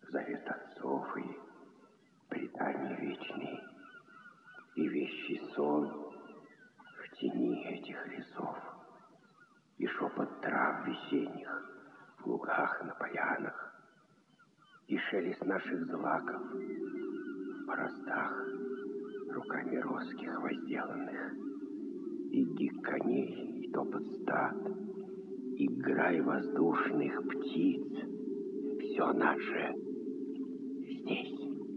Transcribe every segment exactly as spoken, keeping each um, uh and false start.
завет отцов и предания вечные, и вещий сон в тени этих лесов, и шепот трав весенних в лугах на полянах, и шелест наших злаков в бороздах руками роских возделанных, и гик коней, и топот стад, и грай воздушных птиц. Все наше здесь.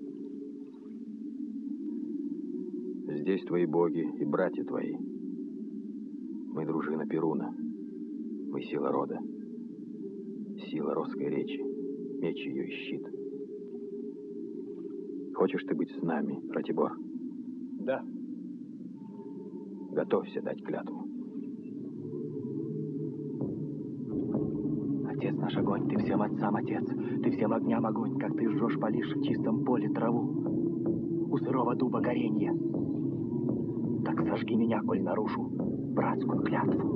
Здесь твои боги и братья твои. Мы дружина Перуна. Мы сила рода. Сила росской речи. Меч ее и щит. Хочешь ты быть с нами, Ратибор? Да. Готовься дать клятву. Отец наш огонь, ты всем отцам отец, ты всем огням огонь, как ты жжешь, полишь в чистом поле траву. У сырого дуба горенье. Так сожги меня, коль нарушу братскую клятву.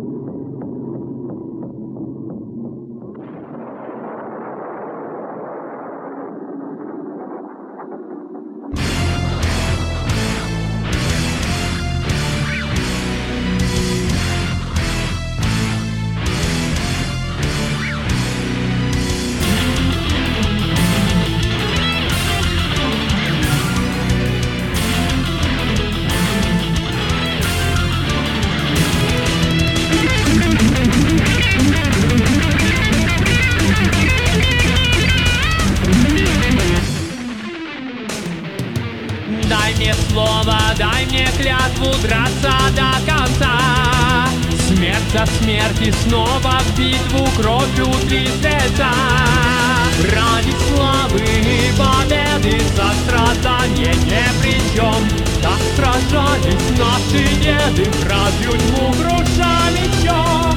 Дай мне клятву драться до конца. Смерть за смерть и снова в битву кровью трясется. Ради славы и победы сострадание ни при чем. Так сражались наши деды, вражью тьму круша мечом.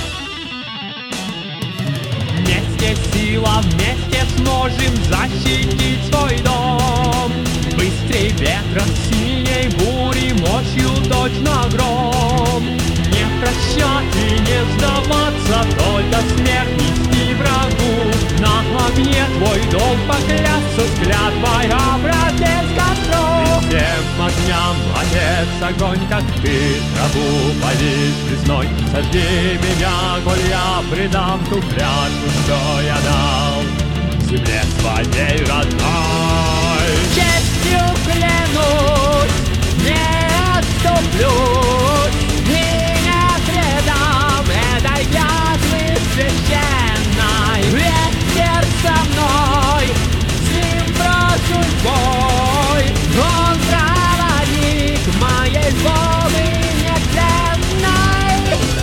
Вместе сила, вместе сможем защитить свой дом. Быстрей ветра, синей бури, мощью точно гром. Не прощать и не сдаваться, только смерть нести врагу. На огне твой долг поклясться, с клятвой обратить к костру. Всем огням, отец, огонь, как ты траву полишь весной. Сожги меня, коль я предам ту клятву, что я дал земле своей родной. Честью клянусь, не отступлюсь и не предам этой клятвы священной. Ветер со мной, с ним брошусь в бой. Он проводник моей злобы нетленной.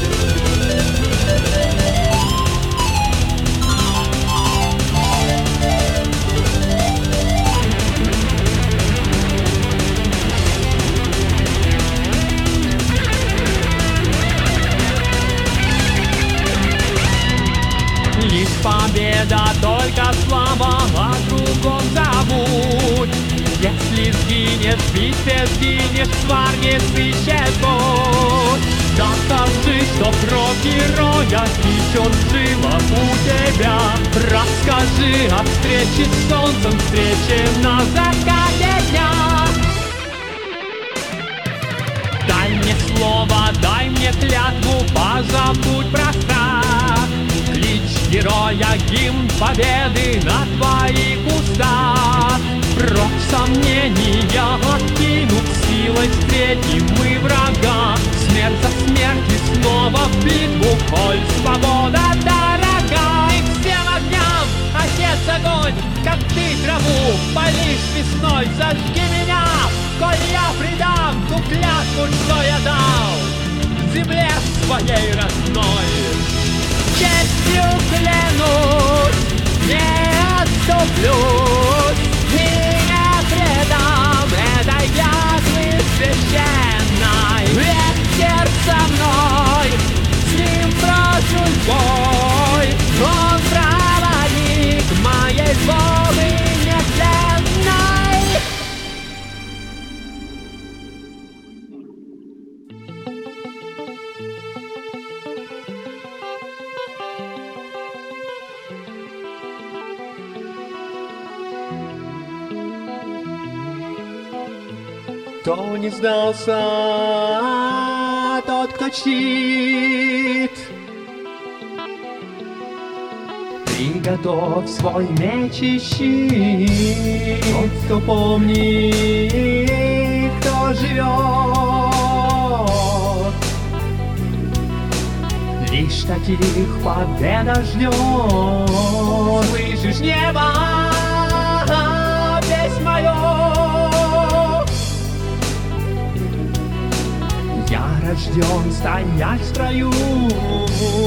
Лишь победа, только слава, о другом забудь. Если сгинешь в битве, сгинешь в сварге, сыщешь путь. Докажи, что кровь героя течет в жилах у тебя. Расскажи о встрече с солнцем, встрече на закате дня. Дай мне слово, дай мне клятву, позабудь про страх. Клич героя, гимн победы на твоих устах. Прочь сомнения откинув, силой встретим мы врага. Смерть за смерть и снова в битву, коль свобода дорога. И всем огням, отец, огонь, как ты траву полишь весной. Зажги меня, коль я предам ту клятву, что я дал земле своей родной. Честью клянусь, не отступлюсь и не предам этой клятвы священной. Ветер со мной, с ним брошусь в бой. Он проводник моей злобы нетленной. Кто не сдался, тот, кто чтит. Приготовь свой меч и щит. Тот, кто помнит, кто живет, лишь таких победа ждет. Слышишь, небо, весь мое. Я рожден стоять в строю,